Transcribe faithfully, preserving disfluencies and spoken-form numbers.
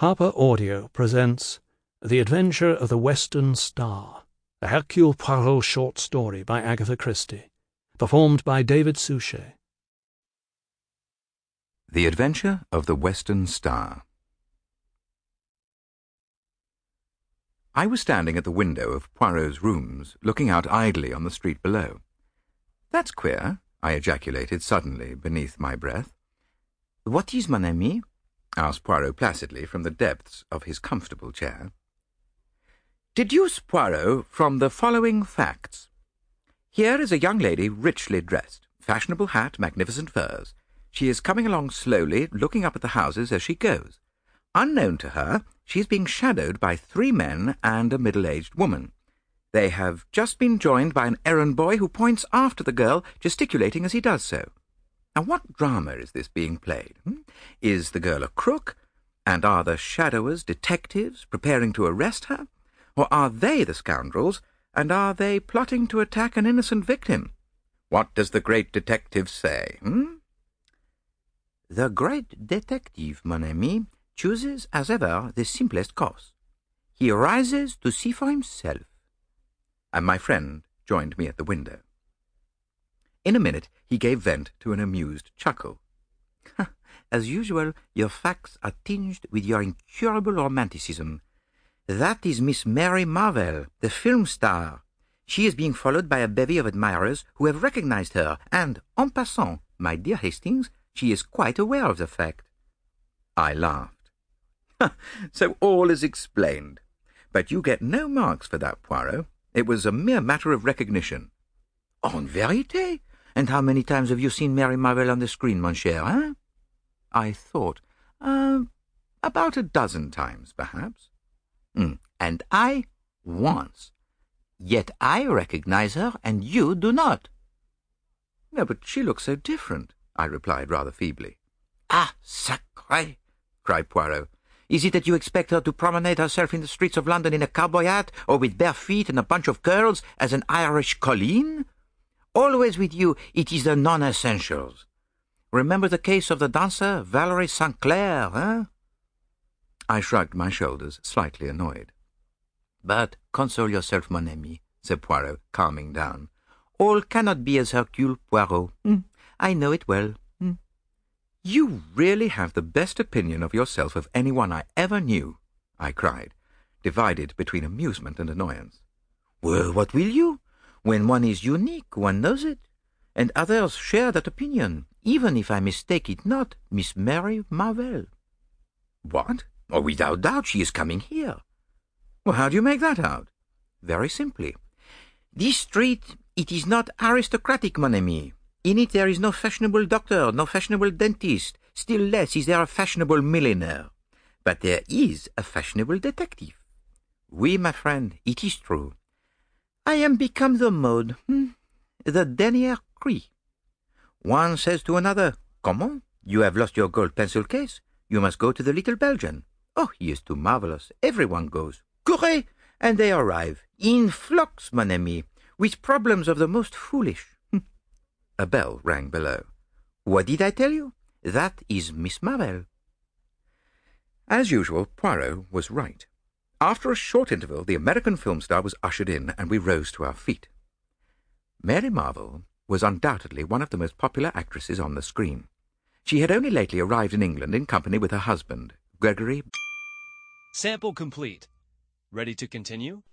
Harper Audio presents The Adventure of the Western Star, a Hercule Poirot short story by Agatha Christie, performed by David Suchet. The Adventure of the Western Star. I was standing at the window of Poirot's rooms, looking out idly on the street below. "That's queer," I ejaculated suddenly beneath my breath. "What is, mon ami?" asked Poirot placidly from the depths of his comfortable chair. "Deduce, Poirot, from the following facts. Here is a young lady richly dressed, fashionable hat, magnificent furs. She is coming along slowly, looking up at the houses as she goes. Unknown to her, she is being shadowed by three men and a middle-aged woman. They have just been joined by an errand boy who points after the girl, gesticulating as he does so. Now, what drama is this being played? Hmm? Is the girl a crook? And are the shadowers detectives preparing to arrest her? Or are they the scoundrels, and are they plotting to attack an innocent victim? What does the great detective say? Hmm? The great detective, mon ami, chooses, as ever, the simplest course. He rises to see for himself." And my friend joined me at the window. In a minute he gave vent to an amused chuckle. "As usual, your facts are tinged with your incurable romanticism. That is Miss Mary Marvell, the film star. She is being followed by a bevy of admirers who have recognized her, and, en passant, my dear Hastings, she is quite aware of the fact." I laughed. "So all is explained. But you get no marks for that, Poirot. It was a mere matter of recognition." "En vérité? And how many times have you seen Mary Marvell on the screen, mon cher, eh?" I thought. Uh, about a dozen times, perhaps. Mm. "And I, once. Yet I recognize her, and you do not." "No, but she looks so different," I replied rather feebly. "Ah, sacré!" cried Poirot. "Is it that you expect her to promenade herself in the streets of London in a cowboy hat, or with bare feet and a bunch of curls, as an Irish colleen? Always with you it is the non-essentials. Remember the case of the dancer, Valerie Saint Clair, eh?" I shrugged my shoulders, slightly annoyed. "But console yourself, mon ami," said Poirot, calming down. "All cannot be as Hercule Poirot. Mm, I know it well. Mm." "You really have the best opinion of yourself of anyone I ever knew," I cried, divided between amusement and annoyance. "Well, what will you? When one is unique, one knows it, and others share that opinion, even if I mistake it not, Miss Mary Marvell." "What? Oh, without doubt she is coming here." "Well, how do you make that out?" "Very simply. This street, it is not aristocratic, mon ami. In it there is no fashionable doctor, no fashionable dentist, still less is there a fashionable millionaire. But there is a fashionable detective. Oui, my friend, it is true. I am become the mode, hmm? the dernier cri. One says to another, 'Comment? You have lost your gold pencil case? You must go to the little Belgian. Oh, he is too marvelous. Everyone goes. Courez!' And they arrive, in flocks, mon ami, with problems of the most foolish." A bell rang below. "What did I tell you? That is Miss Marvell." As usual, Poirot was right. After a short interval, the American film star was ushered in, and we rose to our feet. Mary Marvell was undoubtedly one of the most popular actresses on the screen. She had only lately arrived in England in company with her husband, Gregory. Sample complete. Ready to continue?